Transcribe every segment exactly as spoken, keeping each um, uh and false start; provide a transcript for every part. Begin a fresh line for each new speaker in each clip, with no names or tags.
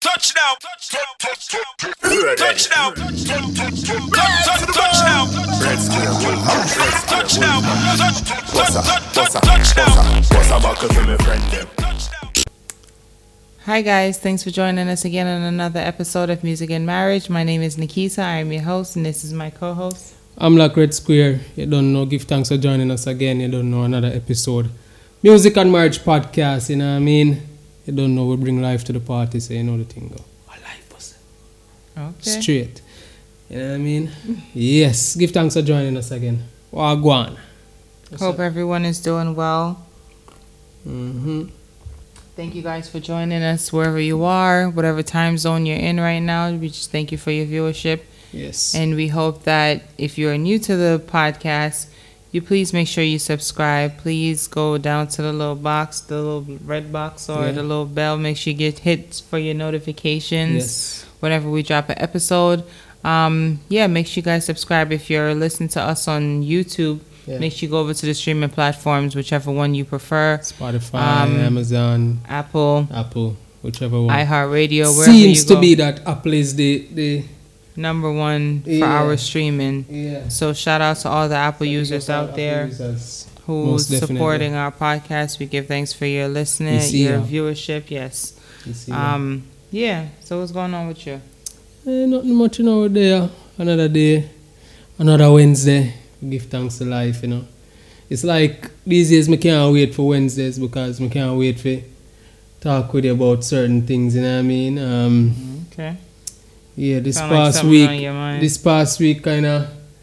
Touchdown. Touchdown. Touchdown. Touchdown. Touchdown.
Hi guys, thanks for joining us again on another episode of Music and Marriage. My name is Nikita, I am your host, and this is my co-host.
I'm Black Red Square. You don't know, give thanks for joining us again. You don't know, another episode. Music and Marriage podcast, you know what I mean? You don't know, we bring life to the party, so you know the thing go. A life was
Okay.
straight. You know what I mean? Yes, give thanks for joining us again. Wagwan.
Hope everyone is doing well.
Mm-hmm.
Thank you guys for joining us wherever you are, whatever time zone you're in right now. We just thank you for your viewership.
Yes.
And we hope that if you're new to the podcast, you please make sure you subscribe. Please go down to the little box, the little red box or
Yeah.
the little bell. Make sure you get hits for your notifications
Yes.
whenever we drop an episode. Um, yeah, make sure you guys subscribe. If you're listening to us on YouTube,
Yeah.
make sure you go over to the streaming platforms, whichever one you prefer.
Spotify,
Um,
Amazon,
Apple,
Apple, whichever one.
iHeartRadio, wherever
Seems
you
to
go.
be that Apple is the, the
Number one for
Yeah.
our streaming.
yeah.
So shout out to all the Apple users out there who's
Most definitely.
supporting our podcast. We give thanks for your listening,
We see
your
ya.
viewership. Yes.
You see,
Um. Yeah. So what's going on with you?
Eh, nothing much, you know, there. Another day, another Wednesday. Give thanks to life, you know. It's like these days, I can't wait for Wednesdays because I can't wait for talk with you about certain things, you know what I mean? Um,
Okay.
yeah, this
Sound like
past
something on
week,
your mind.
this past week kind of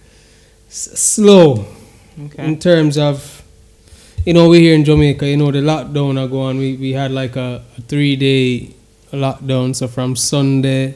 s- slow
Okay.
in terms of, you know, we're here in Jamaica, you know, the lockdown are going. We, we had like a, a three-day lockdown, so from Sunday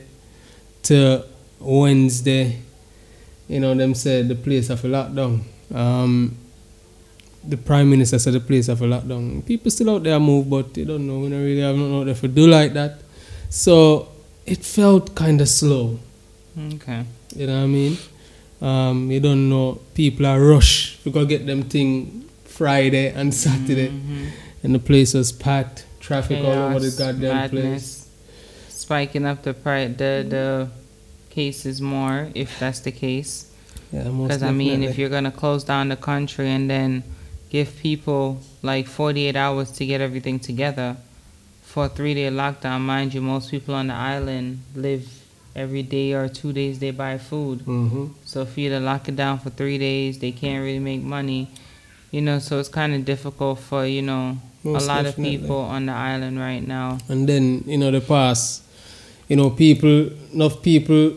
to Wednesday, you know, them said the place have a lockdown. Um, the Prime Minister said the place have a lockdown. People still out there move, but they don't know. We don't really have nothing out there to do like that. So it felt kind of slow.
Okay.
You know what I mean? Um, you don't know. People are rush. We go get them thing Friday and Saturday,
Mhm.
and the place was packed. Traffic all over the
Chaos,
goddamn place.
madness, spiking up the pri- the the cases more, if that's the case.
Yeah, most
Because I mean, if
definitely.
you're gonna close down the country and then give people like forty-eight hours to get everything together for a three-day lockdown, mind you, most people on the island live every day or two days they buy food.
Mhm.
So for you to lock it down for three days, they can't really make money, you know. So it's kind of difficult for you know
Most
a lot
definitely.
of people on the island right now.
And then, you know, the past, you know, people, enough people,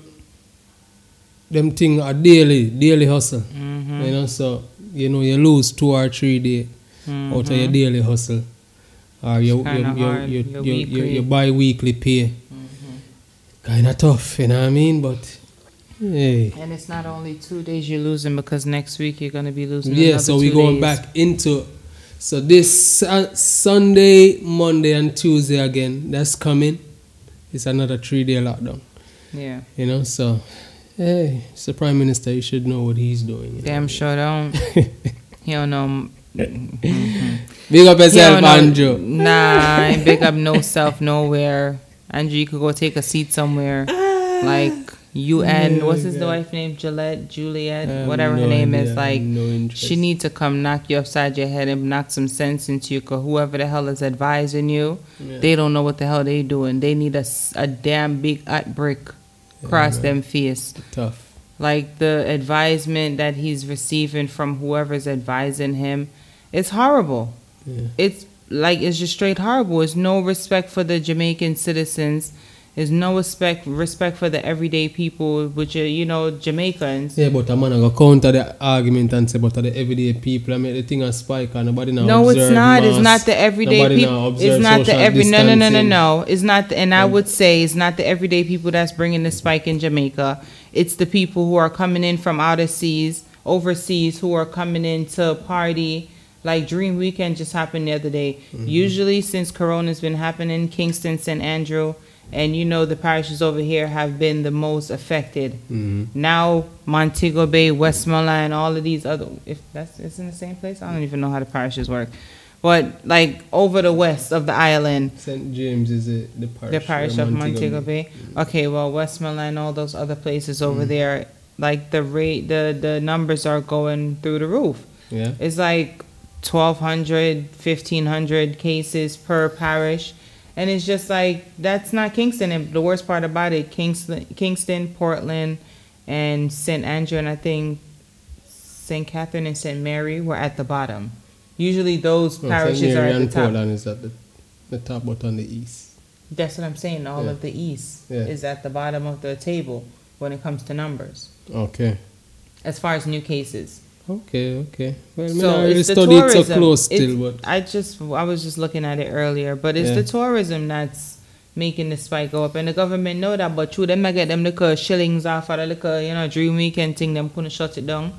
them thing are daily, daily hustle.
Mm-hmm.
You know, so, you know, you lose two or three days out of your daily hustle. Or your,
It's
your,
kinda
your,
hard,
your,
your
your, your,
weekly.
your bi-weekly pay.
Mm-hmm.
Kind of tough, you know what I mean? But, hey.
And it's not only two days you're losing, because next week you're gonna be losing.
Yeah,
another
so we're
two
going
days.
back into, so this uh, Sunday, Monday, and Tuesday again, that's coming. It's another three-day lockdown.
Yeah.
You know, so, hey, it's the Prime Minister, you should know what he's doing. You
Damn
know?
sure don't. He don't know. Mhm.
Big up
He
yourself,
don't know-
Andrew.
Nah, I ain't big up no self nowhere. Andrew, you could go take a seat somewhere. Like U N,
Oh
what's
my
his
God.
wife name? Gillette, Juliet,
I have
whatever
no
her name
idea,
is.
I
Like,
have no interest.
she need to come knock you upside your head and knock some sense into you. Cause whoever the hell is advising you,
Yeah.
they don't know what the hell they doing. They need a, s- a damn big hot brick across
man.
them face.
Tough.
Like the advisement that he's receiving from whoever's advising him, it's horrible.
Yeah.
It's like it's just straight horrible. It's no respect for the Jamaican citizens. There's no respect respect for the everyday people, which are, you know, Jamaicans.
Yeah, but a man go counter the argument and say, but the everyday people, I mean, the thing a spike and nobody now
No, it's
observe
not. It's
mass.
not the everyday
Nobody now
people.
observe
It's not the
social
every. No, no, no, no,
distancing.
no. It's not. The, and I
Yeah.
would say it's not the everyday people that's bringing the spike in Jamaica. It's the people who are coming in from outer seas, overseas, who are coming in to party. Like Dream Weekend just happened the other day.
Mm-hmm.
Usually, since Corona's been happening, Kingston, Saint Andrew, and you know the parishes over here have been the most affected.
Mhm.
Now Montego Bay, Westmoreland, all of these other, if that's it's in the same place, I don't even know how the parishes work. but like over the west of the island,
Saint James is a, the parish.
the parish
where
of
Montego
Montego
Bay.
Bay. Okay, well, Westmoreland, all those other places over
Mm.
there, like the rate, the the numbers are going through the roof.
Yeah.
It's like twelve hundred, fifteen hundred cases per parish. And it's just like, that's not Kingston. And the worst part about it, Kingston, Kingston, Portland, and Saint Andrew, and I think Saint Catherine and Saint Mary were at the bottom. Usually those
Oh,
parishes
Saint
are
Mary
at the
and
top.
Portland is at the, the top, but on the east.
That's what I'm saying. All
Yeah.
of the east
Yeah.
is at the bottom of the table when it comes to numbers,
Okay.
as far as new cases.
Okay, okay. Well, I mean,
So
I already
it's the
studied so
tourism.
close
It's-
still, but
I just I was just looking at it earlier, but it's
Yeah.
the tourism that's making the spike go up, and the government know that. But true, them might get them little shillings off of the little, you know, dream weekend thing. Them couldn't shut it down.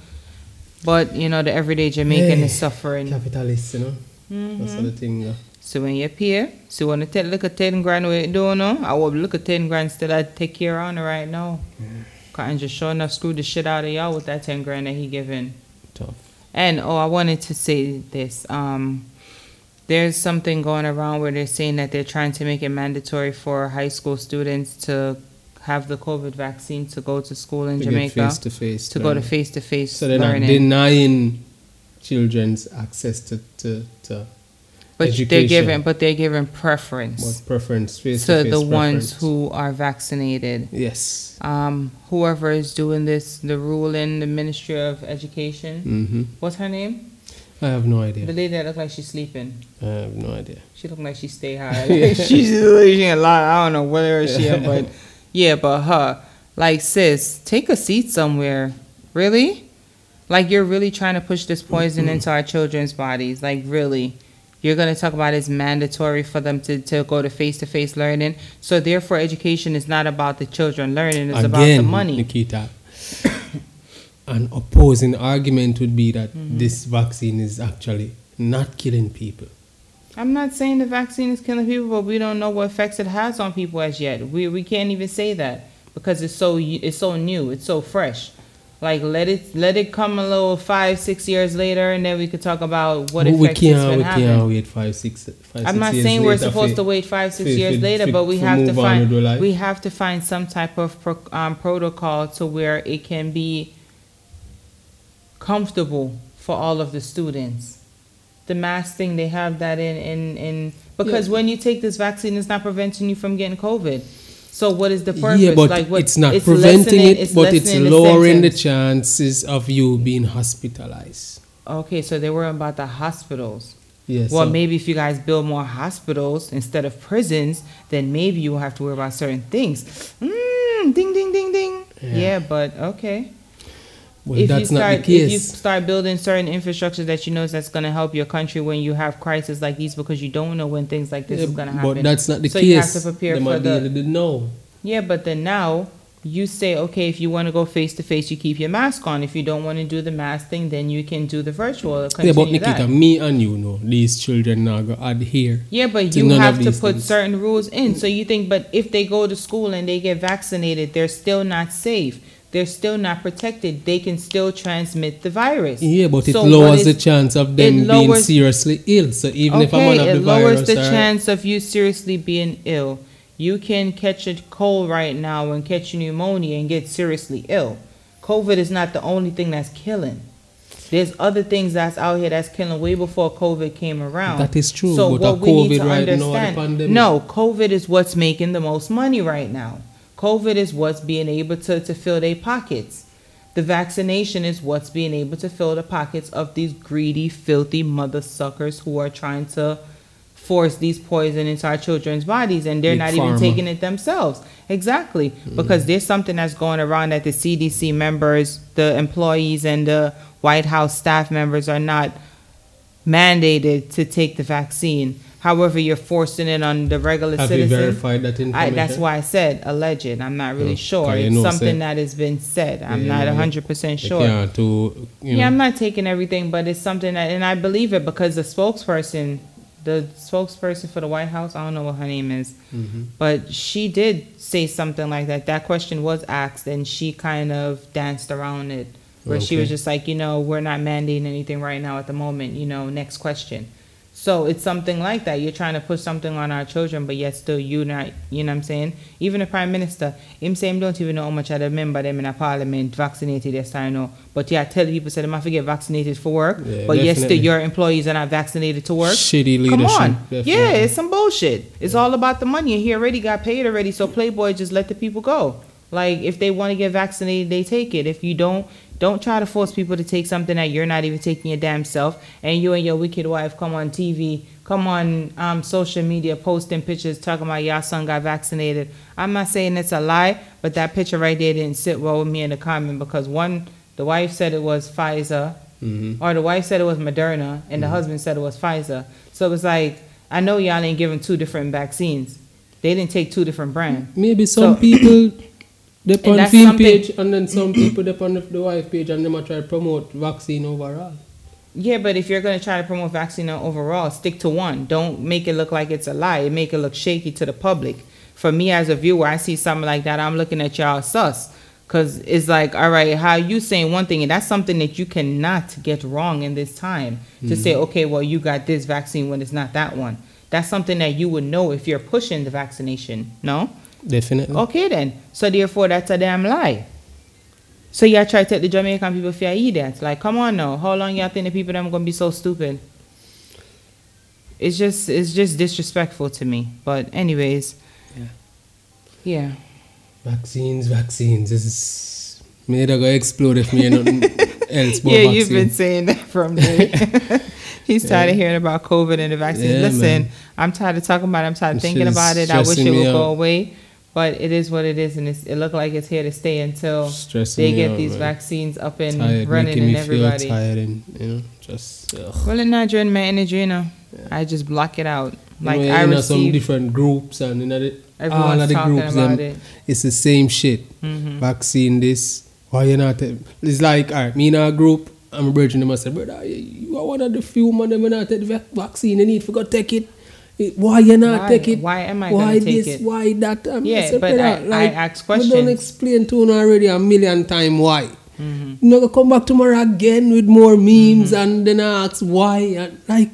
But you know, the everyday Jamaican
Hey,
is suffering.
capitalists, you know.
Mm-hmm.
That's the thing. Uh,
So when you pay, so when you take look at ten grand what you do now, I will look at ten grand still I take care on it right now. Cotton just sure enough screwed the shit out of y'all with that ten grand that he giving.
tough.
And oh, I wanted to say this. Um, there's something going around where they're saying that they're trying to make it mandatory for high school students to have the COVID vaccine to go to school in
To get
Jamaica,
face to face.
to go to face to face
So they're not
learning.
denying children's access to, to, to
But
education.
they're giving, but they're giving preference
what preference, face
to
to face
the ones
preference.
who are vaccinated.
Yes.
Um, whoever is doing this, the rule in the Ministry of Education.
Mm-hmm.
What's her name?
I have no
The
idea.
lady that looked like she's sleeping.
I have no idea.
She looked like she stay high. Like she's she a lot. I don't know where she at, but yeah, but her. Like, sis, take a seat somewhere. Really? Like, you're really trying to push this poison into our children's bodies. Like, really? You're going to talk about it's mandatory for them to, to go to face-to-face learning. So, therefore, education is not about the children learning. It's
Again,
about the money.
Nikita, an opposing argument would be that
Mm-hmm.
this vaccine is actually not killing people.
I'm not saying the vaccine is killing people, but we don't know what effects it has on people as yet. We we can't even say that because it's so it's so new, it's so fresh. Like let it let it come a little five six years later, and then we could talk about what
But we
effects it's
can't,
been
we
having.
can't wait five, six, five,
I'm
six
not
years
saying we're
later
supposed
for-
to wait five six
for-
years
for-
later,
for-
but we
for
have to
move on
find
with our life.
we have to find some type of pro, um, protocol to where it can be comfortable for all of the students. The mask thing, they have that in in, in because
Yeah.
when you take this vaccine, it's not preventing you from getting COVID. So what is the purpose?
Yeah, but
like what,
it's not preventing
lessening-
it, but it's
lessening the
lowering the
symptoms.
chances of you being hospitalized.
Okay, so they were about the hospitals.
Yes.
Well, maybe if you guys build more hospitals instead of prisons, then maybe you will have to worry about certain things. Mm, ding, ding, ding, ding.
Yeah.
Yeah, but okay.
well,
if
that's
you
not
start,
the
if you
case.
start building certain infrastructure that you know that's going to help your country when you have crises like these, because you don't know when things like this
Yeah,
is going to happen.
but that's not the
so
case.
you have to prepare
they
for
might be
the.
able to know.
Yeah, but then now you say, okay, if you want to go face to face, you keep your mask on. If you don't want to do the mask thing, then you can do the virtual.
Yeah,
Continue
but Nikita,
that.
me and you know, these children now go adhere.
Yeah, but
to
you
none of
have to
these
put
things.
certain rules in. So you think, but if they go to school and they get vaccinated, they're still not safe. They're still not protected. They can still transmit the virus.
Yeah, but it
So what
lowers
is-
the chance of them
it
being
lowers-
seriously ill. So even if a man
Okay,
have
it
the
lowers
virus,
the
alright,
chance of you seriously being ill. You can catch a cold right now and catch pneumonia and get seriously ill. COVID is not the only thing that's killing. There's other things that's out here that's killing way before COVID came around.
That is true,
So
but
what
a
we need
COVID
to
right now, the
understand,
pandemic-
no, COVID is what's making the most money right now. COVID is what's being able to, to fill their pockets. The vaccination is what's being able to fill the pockets of these greedy, filthy mother suckers who are trying to force these poison into our children's bodies, and they're
Big
not
pharma.
even taking it themselves. Exactly. Because there's something that's going around that the C D C members, the employees, and the White House staff members are not mandated to take the vaccine. However, you're forcing it on the regular
have you
citizen.
verified that
I,
information?
that's why I said alleged. I'm not really
Oh,
sure.
okay, you
It's
know,
something
say-
that has been said. I'm
Yeah,
not
yeah.
one hundred percent
They
sure.
can't to, you
Yeah, I'm
know,
not taking everything, but it's something that, and I believe it because the spokesperson, the spokesperson for the White House, I don't know what her name is,
Mhm.
but she did say something like that. That question was asked, and she kind of danced around it, where she was
Okay.
just like, you know, we're not mandating anything right now at the moment. You know, next question. So it's something like that. You're trying to push something on our children, but yet still you not, you know what I'm saying? Even the Prime Minister, him say him don't even know how much of the member them in a parliament vaccinated this time now. But yeah, tell people say they have to get vaccinated for work,
Yeah,
but yet still
definitely.
your employees are not vaccinated to work.
Shitty
Come
leadership.
on.
definitely.
Yeah, it's some bullshit. It's all about the money. And he already got paid already, so Playboy just let the people go. Like, if they want to get vaccinated, they take it. If you don't, don't try to force people to take something that you're not even taking your damn self. And you and your wicked wife come on T V, come on um, social media, posting pictures, talking about your son got vaccinated. I'm not saying it's a lie, but that picture right there didn't sit well with me in the comment because one, the wife said it was Pfizer,
Mhm.
or the wife said it was Moderna, and the husband said it was Pfizer. So it was like, I know y'all ain't giving two different vaccines. They didn't take two different brands.
Maybe some
So-
people they
And
on
that's
film
something-
page and then some people they on the, the wife page and them a try to promote vaccine overall.
Yeah, but if you're going to try to promote vaccine overall, stick to one. Don't make it look like it's a lie. Make it look shaky to the public. For me as a viewer, I see something like that, I'm looking at y'all sus. Because it's like, all right, how you saying one thing, and that's something that you cannot get wrong in this time. To say, okay, well, you got this vaccine when it's not that one. That's something that you would know if you're pushing the vaccination, no?
Definitely.
Okay then. So therefore, that's a damn lie. So y'all try to take the Jamaican people for eat that. Like, come on now. How long y'all think the people them gonna be so stupid? It's just it's just disrespectful to me. But anyways.
Yeah.
Yeah.
Vaccines, vaccines. This is me that go explode if me nothing else but
Yeah,
vaccine.
you've been saying that from day. He's tired of hearing about COVID and the vaccine.
Yeah,
Listen,
man.
I'm tired of talking about it. I'm tired of
This
thinking
is
about it. I wish it
stressing
would
me
go
out.
away. But it is what it is, and it's, it looks like it's here to stay until
Stressing
they
me
get
out,
these
man.
vaccines up and
Tired,
running
making
and
me
everybody.
feel tired and you know just ugh.
Well, it's not draining my energy, you know. I just block it out. Like
you know,
I
you know, some
receive.
different groups and you know the, all
Everyone's
of the
talking
groups
about
them,
it.
it's the same shit.
Mhm.
Vaccine this. Why you not? Take, it's like alright, me in a group. I'm a virgin. Them I say, brother, you, you are one of the few man them not take the vac- vaccine. You need to go take it. It- Why you not
Why?
take it?
Why am I
Why
gonna take
this?
it?
Why that? I'm
Yeah,
say,
but
brother,
I- I ask
We don't
questions.
explain to you already a million time why.
Mhm.
You know, go come back tomorrow again with more memes
Mm-hmm.
and then I ask why and like.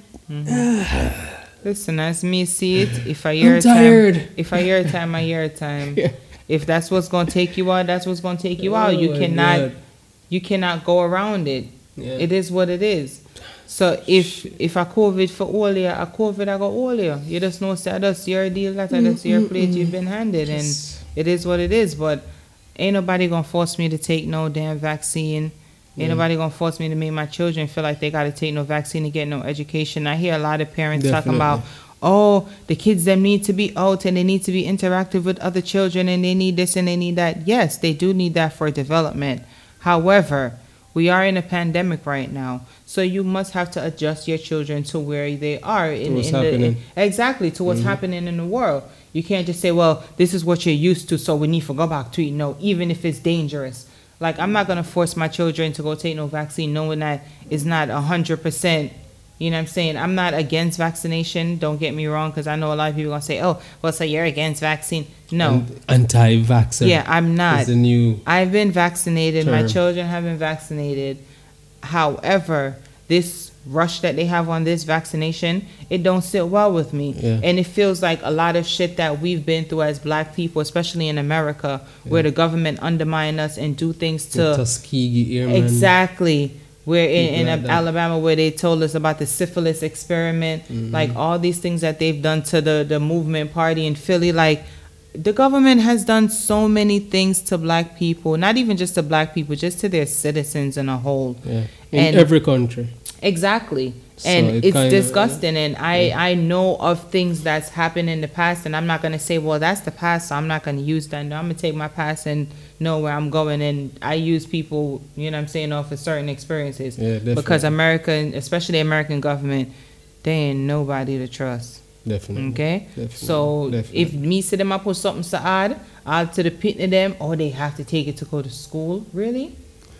Listen, as me see it, if I hear
I'm
a time,
tired.
if I hear a time, I hear a time.
Yeah.
If that's what's gonna take you out, that's what's gonna take you out.
Oh
You
my
cannot,
God.
you cannot go around it.
Yeah.
It is what it is. So if if a COVID for all you, a COVID I got all you. You just know say that's your deal, that that's your plate you've been handed, and
Yes.
it is what it is. But ain't nobody gonna force me to take no damn vaccine. Ain't nobody gonna force me to make my children feel like they gotta take no vaccine to get no education. I hear a lot of parents talking
Definitely.
about, oh, the kids them need to be out and they need to be interactive with other children and they need this and they need that. Yes, they do need that for development. However, we are in a pandemic right now, so you must have to adjust your children to where they are in,
what's
in the
happening.
exactly to what's happening in the world. You can't just say, well, this is what you're used to, so we need to go back to it. No, even if it's dangerous. Like, I'm not gonna force my children to go take no vaccine, knowing that it's not a hundred percent. You know what I'm saying? I'm not against vaccination. Don't get me wrong, because I know a lot of people gonna say, "Oh, well, so you're against vaccine?" No,
Anti-vaxxer.
yeah, I'm not.
Is the new.
I've been vaccinated. My
term.
children have been vaccinated. However, this rush that they have on this vaccination, it don't sit well with me.
Yeah.
And it feels like a lot of shit that we've been through as black people, especially in America, where the government undermine us and do things
the
to
Tuskegee Airmen.
exactly. Where in,
People
in
like that.
Alabama, where they told us about the syphilis experiment,
Mm-hmm.
like all these things that they've done to the, the movement party in Philly, like the government has done so many things to black people, not even just to black people, just to their citizens in a whole.
Yeah. In
And-
every country.
Exactly.
So
And
it
it's
kinda-
disgusting. And I, I know of things that's happened in the past, and I'm not going to say, well, that's the past, so I'm not going to use that. No, I'm going to take my past and know where I'm going. And I use people, you know what I'm saying, off of certain experiences.
Yeah, definitely.
Because America, and especially the American government, they ain't nobody to trust.
Definitely.
Okay?
Definitely.
So
Definitely.
if me see them up with something to add, add to the pit of them, or they have to take it to go to school. Really?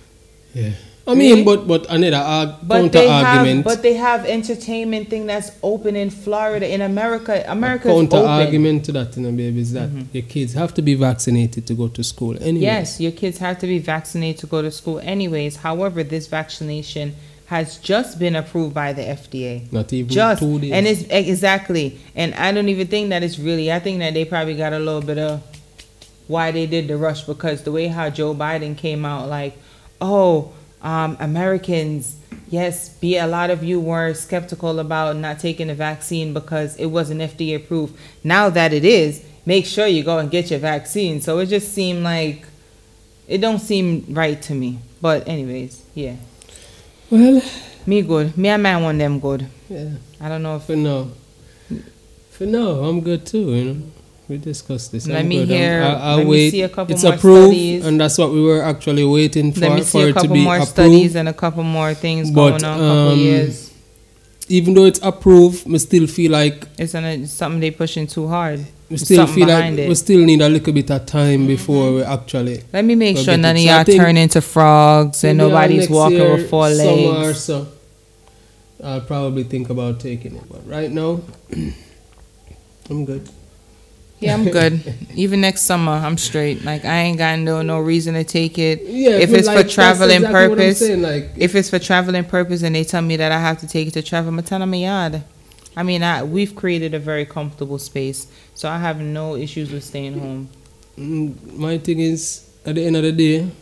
Yeah. I
Really?
mean, but but another arg-
But
counter
they have,
argument.
but they have entertainment thing that's open in Florida. In America, America is
counter
open.
argument to that, you know, baby, is that
Mm-hmm.
your kids have to be vaccinated to go to school anyway.
Yes, your kids have to be vaccinated to go to school anyways. However, this vaccination has just been approved by the F D A.
Not even
Just
two days.
and it's exactly, and I don't even think that it's really. I think that they probably got a little bit of why they did the rush, because the way how Joe Biden came out, like, oh, um, Americans, yes, be a lot of you were skeptical about not taking the vaccine because it wasn't F D A approved. Now that it is, make sure you go and get your vaccine. So it just seemed like it don't seem right to me. But anyways, yeah.
Well,
Me good. Me and man want them good.
yeah.
I don't know if
For now, for now, I'm good too. You know, we discussed this.
Let
I'm
me
good.
hear-
I'm- I, I'll
let me
wait.
see a couple
it's
more
approved,
studies.
and that's what we were actually waiting for
let me
for
see a
it to
couple
be
more
approved.
studies and a couple more things
But,
going on. A couple
um,
years.
Even though it's approved, we still feel like
It's, an, it's something they pushing too hard.
we
There's
still
something
feel like
behind it.
we still need a little bit of time before we actually.
Let me make
Go
sure
get
none
it.
of
So I
y'all
think
turn into frogs and
maybe, uh,
nobody's
next
walking
year,
with four
summer or
legs.
so, I'll probably think about taking it. But right now, I'm good.
Yeah, I'm good. Even next summer, I'm straight. Like, I ain't got no no reason to take it.
Yeah,
if
but
it's
like,
for
that's
traveling
exactly what I'm
purpose,
saying, like,
if it's for traveling purpose and they tell me that I have to take it to travel, I'm telling my yard. I mean, I, we've created a very comfortable space, so I have no issues with staying home.
Mm, my thing is, at the end of the day,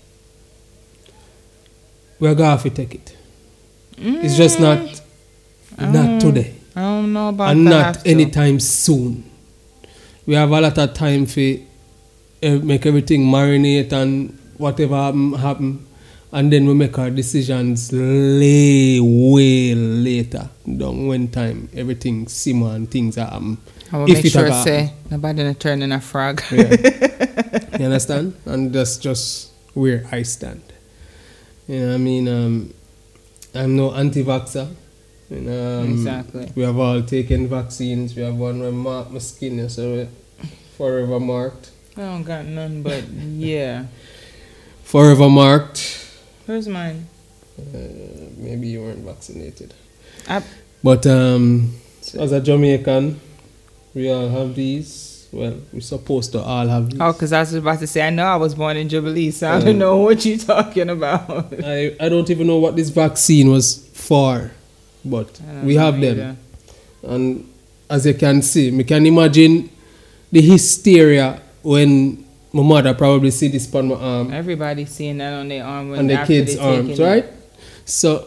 we're going to have to take it. It's just not not today.
I don't know about
And
that.
not
have to.
anytime soon. We have a lot of time to uh, make everything marinate and whatever happen, happen. And then we make our decisions lay, way later. Down when time, everything simmer and things happen.
I will
If
make
it
sure
ever
to say nobody not turn in a frog.
Yeah. You understand? And that's just where I stand. You know what I mean? Um, I'm no anti-vaxxer. You know, um,
Exactly.
We have all taken vaccines. We have one where mark my skin, yeah, so we're forever marked.
I don't got none, but yeah.
Forever marked.
Where's mine?
Uh, maybe you weren't vaccinated.
I,
But um, as a Jamaican, we all have these. Well, we're supposed to all have these.
oh, because I was about to say, I know I was born in Jubilee, so I don't
Um,
know what you're talking about.
I, I don't even know what this vaccine was for, but
I don't
we
know
have
either.
them. And as you can see, me can imagine the hysteria when my mother probably see this on my arm
Everybody's seeing that on their arm when
and the
after
kids'
they
arms,
taking it.
right? So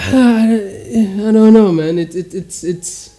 I don't know, man. It, it it's it's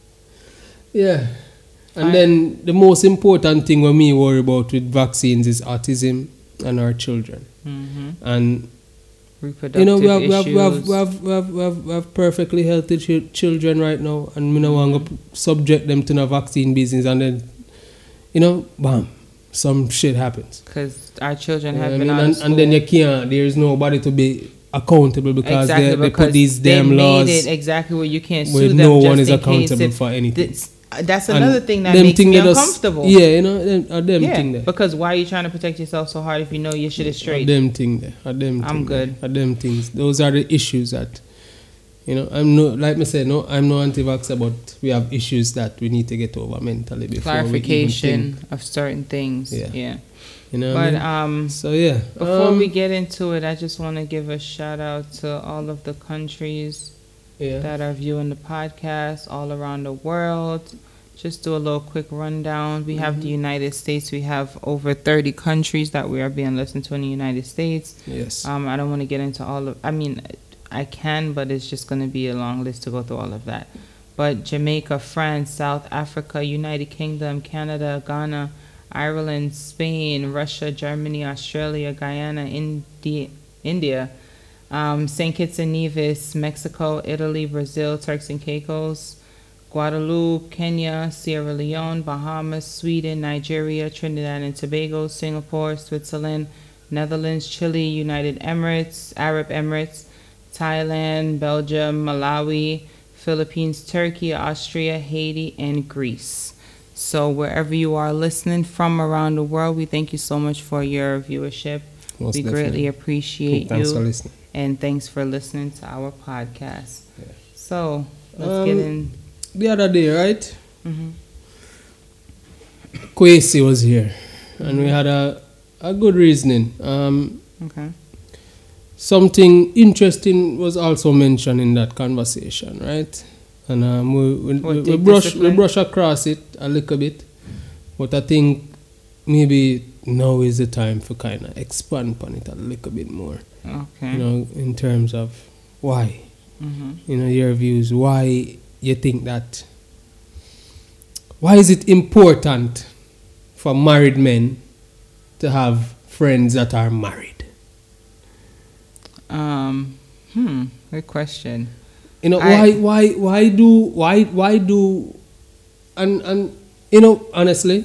yeah. And
Fine.
then the most important thing when me worry about with vaccines is autism and our children.
Mm-hmm.
And
Reproductive
you know, we have, we have,
issues.
we have, we have, we have, we have, we have perfectly healthy ch- children right now, and we don't want to subject them to the vaccine business, and then, you know, bam, some shit happens.
Because our children
You know
have
what I
been
mean?
out of
and,
school.
and then you can't, there's nobody to be accountable because
exactly,
they, they
because
put these
they
damn
made
laws
it exactly where you can't
where
sue them
no
just
one is
in case
accountable
if-
for anything.
That's, that's
And
another thing that
them
makes
thing
me
that us-
uncomfortable.
Yeah, you know, them, are them
Yeah,
thing there.
because why are you trying to protect yourself so hard if you know your shit is
Are
straight?
them thing there. Are them
I'm
thing
good.
There. Are them things. Those are the issues that, you know, I'm no, like I said, no, I'm no anti-vaxxer, but we have issues that we need to get over mentally before we even
Clarification
think.
of certain things.
Yeah.
Yeah.
You know what I
But
mean?
um,
So yeah.
before
um,
we get into it, I just want to give a shout out to all of the countries
yeah.
that are viewing the podcast all around the world. Just do a little quick rundown. We have the United States. We have over thirty countries that we are being listened to in the United States.
Yes.
Um, I don't want to get into all of. I mean, I can, but it's just going to be a long list to go through all of that. But Jamaica, France, South Africa, United Kingdom, Canada, Ghana, Ireland, Spain, Russia, Germany, Australia, Guyana, India, India, um, Saint Kitts and Nevis, Mexico, Italy, Brazil, Turks and Caicos, Guadeloupe, Kenya, Sierra Leone, Bahamas, Sweden, Nigeria, Trinidad and Tobago, Singapore, Switzerland, Netherlands, Chile, United Emirates, Arab Emirates, Thailand, Belgium, Malawi, Philippines, Turkey, Austria, Haiti, and Greece. So wherever you are listening from around the world, we thank you so much for your viewership.
Most
we
definitely.
greatly appreciate
Thanks
you.
for listening.
And thanks for listening to our podcast.
Yeah.
So let's
Um,
get in.
The other day, right?
Mhm.
Kwesi was here, and we had a, a good reasoning. Um,
Okay.
something interesting was also mentioned in that conversation, right? And um, we, we,
What,
we, we
take
brush we
discipline?
brush across it a little bit, but I think maybe now is the time for kind of expand upon it a little bit more.
Okay.
You know, in terms of why,
Mm-hmm.
you know, your views, why you think that, why is it important for married men to have friends that are married?
Um, hmm, good question.
You know,
I-
why, why, why do, why, why do, and, and, you know, honestly,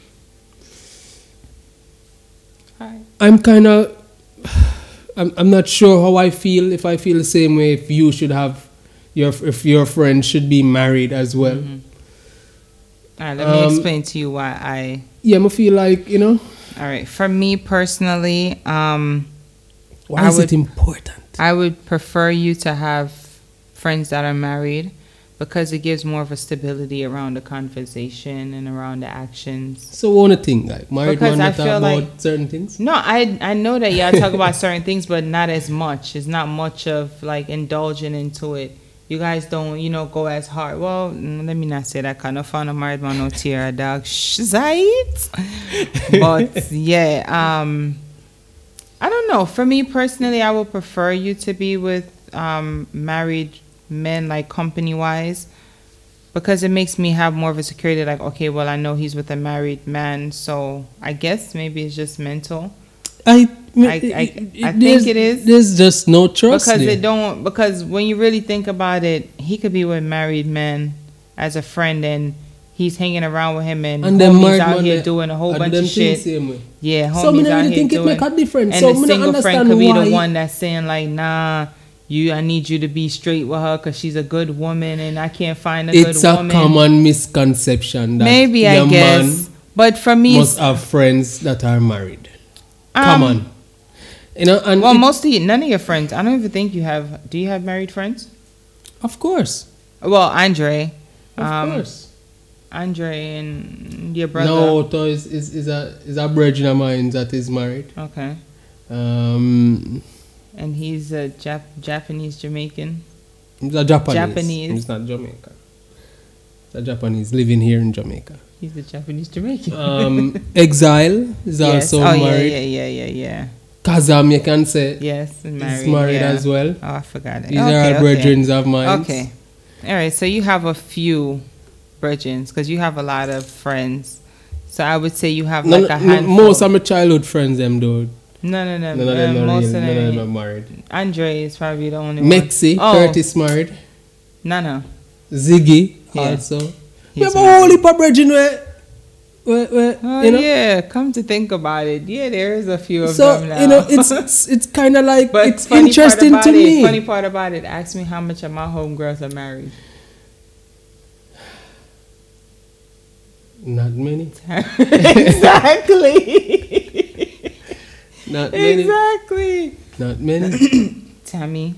Hi.
I'm kind of, I'm, I'm not sure how I feel, if I feel the same way, if you should have, your, if your friend should be married as well.
Mhm. All right, let me
Um,
explain to you why I.
Yeah, I feel like, you know,
All right, for me personally, um,
why
I
is
would-
it important?
I would prefer you to have friends that are married because it gives more of a stability around the conversation and around the actions.
So one thing, like married
Because
man
I
that talk
feel
about
like-
certain things.
No, I I know that y'all talk about certain things, but not as much. It's not much of like indulging into it. You guys don't, you know, go as hard. Well, mm, let me not say that kind of fun. A married man no tear a dog. Shh, Zait. But yeah, um, I don't know. For me personally, I would prefer you to be with um married men, like company wise, because it makes me have more of a security. Like, okay, well, I know he's with a married man, so I guess maybe it's just mental.
I,
I- I- I think
there's-
it is.
There's just no trust
Because
there.
it don't because when you really think about it, he could be with married men as a friend and he's hanging around with him and,
And them
homies
married
out
man
here
there,
doing a whole
and
bunch
them
of
things
shit.
same way.
Yeah, homies
So me not
out
really
here
think it
doing
make a difference.
and
So
the
me not
single friend
understand
could be
why-
the one that's saying like, nah, you I need you to be straight with her because she's a good woman and I can't find a
It's
good
a
woman.
common misconception that
Maybe I
your
guess.
man
But for me
must
it's,
have friends that are married.
um,
Come on. You know, and
well
it-
most of you none of your friends. I don't even think you have do you have married friends?
of course,
Well, Andre.
of
um,
course.
Andre and your brother.
No, to is, is is a is a brethren of mine that is married.
Okay.
Um,
And he's a Jap- Japanese Jamaican.
he's a Japanese.
Japanese.
He's not Jamaican. He's a Japanese living here in Jamaica.
He's a Japanese Jamaican.
Um, Exile is
yes.
also
Oh yeah,
married.
yeah, yeah, yeah, yeah.
Kazam, you can say,
Yes, married.
is married
yeah.
as well.
Oh, I forgot it.
These
okay,
are
okay.
our brethren of mine.
Okay. All right. So you have a few brethren because you have a lot of friends. So I would say you have
No,
like
no,
a
no,
handful.
most of my childhood friends, them though.
no, no, no.
None of them
uh,
are
most
real.
of
None of them
them.
are married.
Andre is probably the only one.
Mexi,
Oh,
Curtis married.
No, no.
Ziggy
Yeah.
also. We
He's
have a
married.
whole heap of brethren where, where, where
Oh
you know.
yeah, come to think about it, yeah, there is a few of
So
them now.
you know, it's it's, it's kind of like
but
it's
funny
interesting
part
to
about
me.
It, funny part about it, ask me how much of my homegirls are married.
Not many.
Exactly.
Not many.
Exactly.
Not many.
Tammy,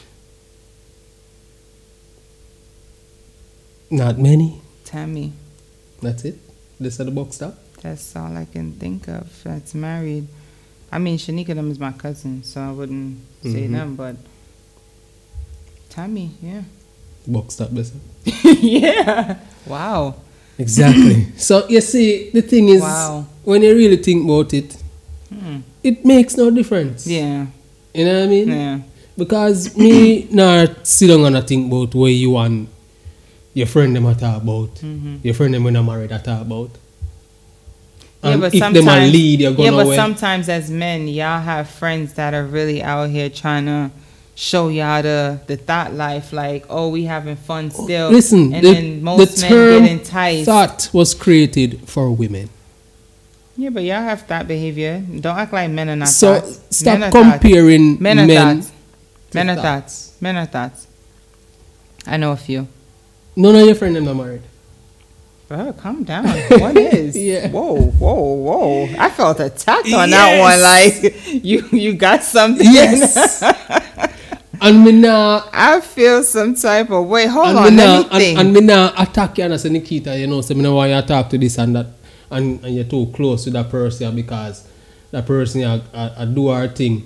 Not many.
Tammy,
That's it. This is the box stop.
that's all I can think of. That's married. I mean, Shanika them is my cousin, so I wouldn't say
Mhm.
them, but Tammy, yeah,
Box stop. This.
yeah. Wow.
Exactly. So you see, the thing is,
Wow.
when you really think about it,
Hmm.
it makes no difference.
Yeah.
You know what I mean?
Yeah.
Because me not sit down and think about where you want your friend them a talk about,
Mm-hmm.
your friend them when I'm married a talk about.
Yeah,
And
but
if them a
sometimes,
lead, you're
yeah,
gonna
but
win.
sometimes as men, y'all have friends that are really out here trying to show y'all the, the thought life, like, oh, we having fun still.
Listen,
and
the,
then most
the
men
term
get enticed.
thought was created for women.
Yeah, but y'all have thought behavior. Don't act like men are not
So
thoughts.
stop
Men are thoughts.
comparing
Men
men.
are thoughts.
to
Men are
thoughts.
thoughts. Men are thoughts. I know a few.
None of your friends them not married.
Bro, calm down. What is?
Yeah.
Whoa, whoa, whoa. I felt attacked on that one. Like, you, you got something.
Yes. And me nah,
I feel some type of way. Hold
and
on,
me
let
nah,
me think.
and, and me nah attack you and I say, Nikita, you know, so me know why you talk to this and that, and, and you're too close to that person because that person I, I, I do her thing.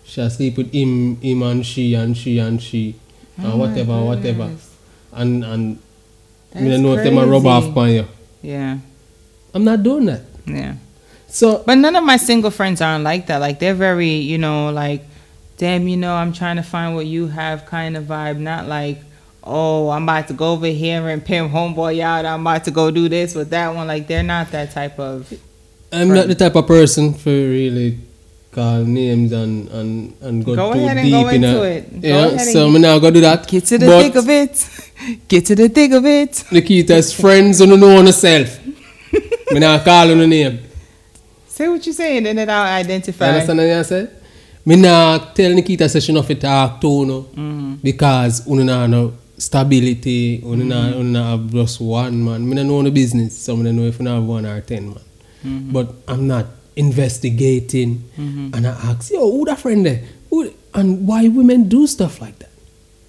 she sleep with him, him and she and she and she and
Oh my
whatever, whatever.
goodness.
And and
That's
I don't know if them a rub
crazy.
off on you.
Yeah,
I'm not doing that.
yeah.
So
But none of my single friends aren't like that. Like they're very, you know, like, damn, you know, I'm trying to find what you have kind of vibe. Not like, oh, I'm about to go over here and pimp homeboy out. I'm about to go do this with that one. Like they're not that type of.
I'm not the type of person for really call names and and, and go,
Go
too
ahead and
deep
go
in
into
a,
it. Go
yeah,
ahead and
so
get-
I'm not gonna do that.
Get to the
But
thick of it. Get to the thick of it.
Nikita is friends who don't know yourself. Me not call on the name.
Say what you're saying, and then I'll
You
identify.
understand what I say? Me not tell Nikita say she not fit talk to no
Mm-hmm.
because you know no stability, you know
Mm-hmm.
you know have just one man. Me not know the business, so me don't know if you have one or ten man.
Mm-hmm.
But I'm not investigating
Mm-hmm.
and I ask, yo, who that friend there? Who, and why women do stuff like that?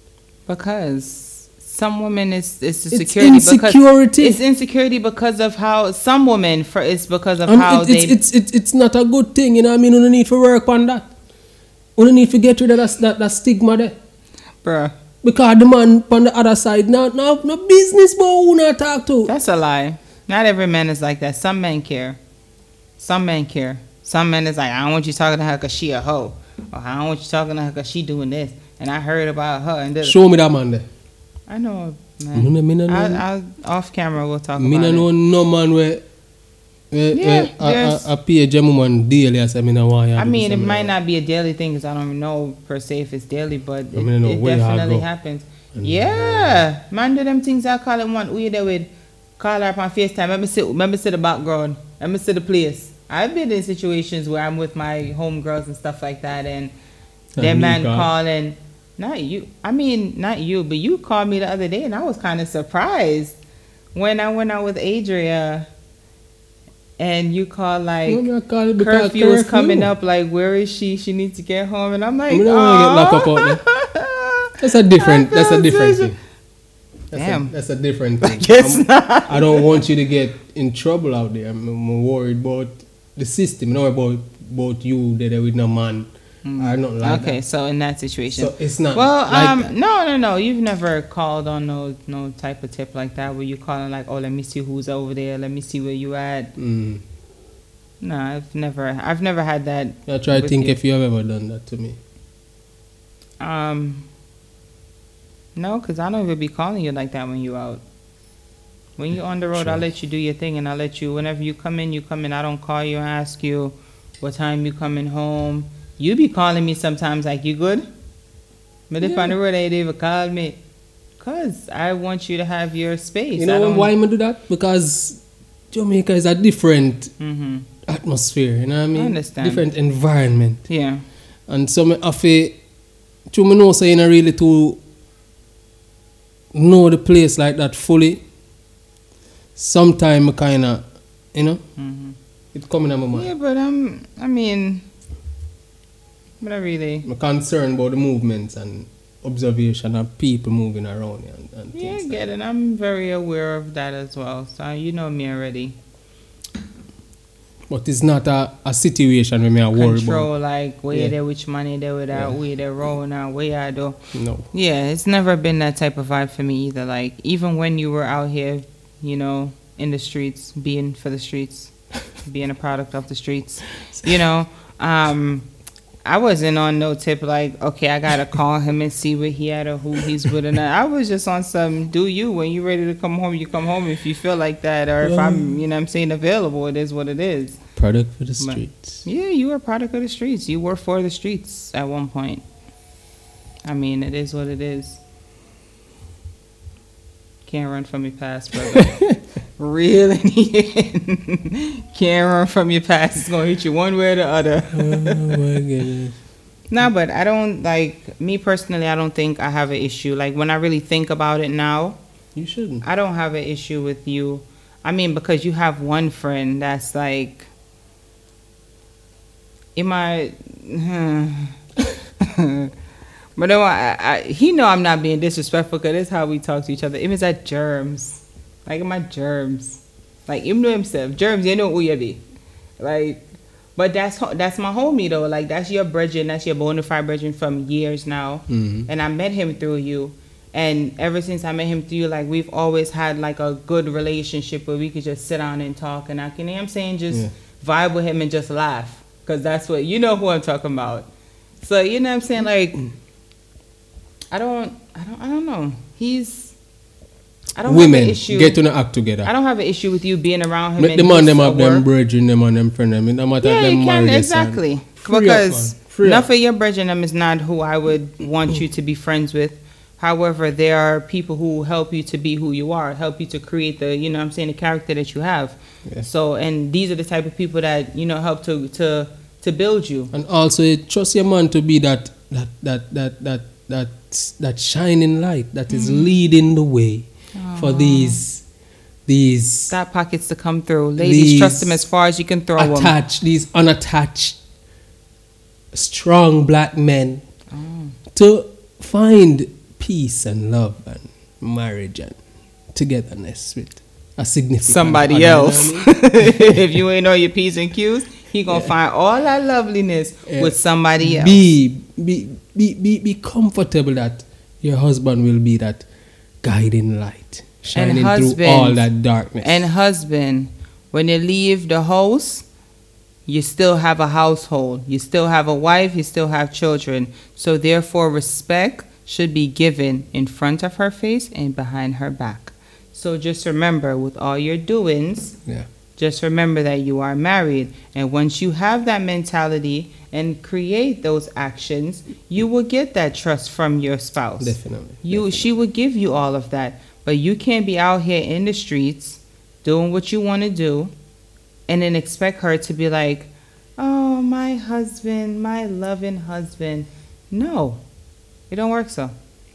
Because some women is it's the
It's
security
insecurity.
because it's insecurity because of how some women for it's because of
And
how
it,
they
it's, it's, it's, it's not a good thing, you know what I mean? You don't need to work on that. You don't need to get rid of that, that, that stigma there.
bruh.
Because the man on the other side, now, now, no business, but who not talk to?
That's a lie. Not every man is like that. Some men care. Some men care. Some men is like, I don't want you talking to her because she a hoe. Or I don't want you talking to her because she doing this. And I heard about her. And this.
Show me that man there.
I know,
Me no-
man.
me no know-
I, I, off camera, we'll talk
Me
about
no
it.
know no man where, where,
Yeah,
where a,
there's-
a, a pay a woman daily, I say, me no want you
I
do
mean,
this,
it
me no
might
want.
not be a daily thing because I don't know per se if it's daily, but it,
mean, I know
it
where you
definitely
go.
happens. Yeah, man, do them things I call it one. Who you there with? Call her up on FaceTime. Let me sit. Let me sit the background. Let me sit the place. I've been in situations where I'm with my homegirls and stuff like that, and
And
that
you
man
call.
calling. Not you. I mean, not you, but you called me the other day, and I was kind of surprised when I went out with Adria, and you called like.
No, me I call it because
Curfew is
curfew.
coming up. Like, where is she? She needs to get home, and I'm like,
We don't wanna get locked up out
"Aw."
That's a different,
I
that's a
felt
different
so-
thing. That's
Damn.
A, that's a different thing.
guess
I'm-
not.
I don't want you to get in trouble out there. I'm, I'm worried about the system, not about about you there with no man. I don't like
Okay,
that.
so in that situation,
So it's not
well,
like
um,
that.
no, no, no. You've never called on no no type of tip like that where you calling like, oh, let me see who's over there. Let me see where you at.
Mm.
No, I've never, I've never had that.
I try to
with
think
you.
if you have ever done that to me.
Um, no, because I don't even be calling you like that when you out. When you're on the road,
Sure.
I'll let you do your thing, and I'll let you, whenever you come in, you come in. I don't call you and ask you what time you coming home. You be calling me sometimes like, you good? But if
Yeah.
on the road, they even call me. Because I want you to have your space.
You know why I do that? Because Jamaica is a different
Mm-hmm.
atmosphere, you know what I mean?
understand.
Different environment.
Yeah.
And so me have to, to me know say you know really to know the place like that fully. Sometime I kinda, you know,
Mm-hmm.
it coming on my mind.
Yeah, but I'm, I mean, but I really,
I'm concerned about the movements and observation of people moving around and, and
yeah, I
things.
get it. I'm very aware of that as well. So you know me already.
But it's not a, a situation where me I worry about.
Control, like, where
Yeah.
they, which money they without,
Yeah.
where they rolling out, where I do.
No.
Yeah, it's never been that type of vibe for me either. Like, even when you were out here, you know, in the streets, being for the streets, being a product of the streets, you know, um, I wasn't on no tip like, okay, I gotta call him and see what he had or who he's with or not. I was just on some do you. When you ready to come home, you come home if you feel like that, or if I'm, you know what I'm saying, available, it is what it is.
Product for the
But-
streets.
Yeah, you were a product of the streets. You were for the streets at one point. I mean, it is what it is. Can't run from your past, brother. Real in the end. Can't run from your past. It's gonna hit you one way or the other.
Oh my goodness.
No, but I don't like me personally. I don't think I have an issue. Like when I really think about it now,
You shouldn't.
I don't have an issue with you. I mean, because you have one friend that's like, am I? But no, I, I, he know I'm not being disrespectful because that's how we talk to each other. It is that germs, like my germs, like him know himself. Germs, you know who you be, like. But that's ho- that's my homie though. Like that's your brethren, that's your bona fide brethren from years now.
Mm-hmm.
And I met him through you. And ever since I met him through you, like we've always had like a good relationship where we could just sit down and talk, and I can, you know what I'm saying, just
Yeah.
vibe with him and just laugh, cause that's what you know who I'm talking about. So you know what I'm saying, like I don't, I don't, I don't know. He's, I don't
Women
have an issue.
get to the act together.
I don't have an issue with you being around him.
Make
and
the man
he's
them
at
have them
work.
brethren, them and them friend them. It no matter
Yeah,
them
you can
married,
exactly
son. Free up,
because
man. Free
enough
up.
of your brethren them is not who I would want you to be friends with. However, there are people who help you to be who you are, help you to create the, you know what I'm saying, the character that you have.
Yeah.
So, and these are the type of people that, you know, help to to to build you.
And also, you trust your man to be that that that that that that that shining light that is
Mm-hmm.
leading the way for these these
Got pockets to come through. Ladies,
These
trust them as far as you can throw them.
attached, these unattached, strong black men
Oh.
to find peace and love and marriage and togetherness with a significant
Somebody
other, you know
else.
what I mean?
If you ain't know your P's and Q's, he gonna find all that loveliness
Yeah.
with somebody else.
Be, be, be, be, be comfortable that your husband will be that guiding light, shining through
husband-
all that darkness.
And husband, when you leave the house, you still have a household. You still have a wife. You still have children. So therefore, respect should be given in front of her face and behind her back. So just remember, with all your doings,
yeah,
just remember that you are married. And once you have that mentality and create those actions, you will get that trust from your spouse.
definitely.
You,
definitely.
she would give you all of that, but you can't be out here in the streets doing what you want to do, and then expect her to be like, "Oh, my husband, my loving husband." No, it don't work so.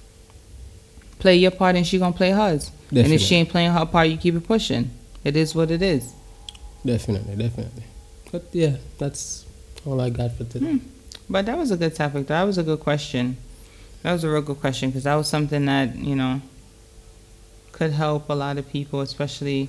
Play your part, and she gonna play hers. And
Definitely.
if she ain't playing her part, you keep it pushing. It is what it is.
Definitely, definitely. But yeah, that's all I got for today.
Hmm. But that was a good topic. That was a good question. That was a real good question because that was something that, you know, could help a lot of people, especially.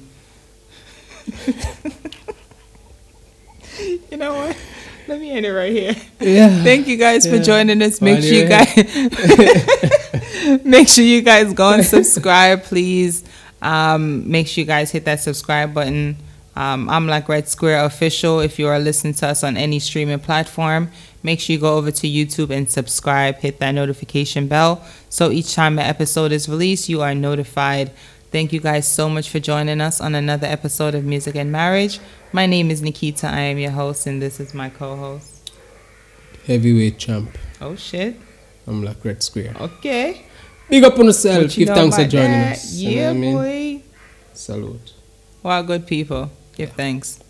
You know what? Let me end it right here.
Yeah.
Thank you guys for
Yeah.
joining us. Make
While
sure you
you're
guys make sure you guys go and subscribe, please. Um, make sure you guys hit that subscribe button. Um, I'm like Red Square Official. If you are listening to us on any streaming platform, make sure you go over to YouTube and subscribe. Hit that notification bell so each time an episode is released, you are notified. Thank you guys so much for joining us on another episode of Music and Marriage. My name is Nikita. I am your host, and this is my co-host.
Heavyweight champ.
Oh shit.
I'm like Red Square.
Okay.
Big up on yourself.
What you
Give
know
thanks for
about
joining
that?
us. You know
Yeah,
what I mean?
boy.
Salute.
Wow, good people. Give thanks.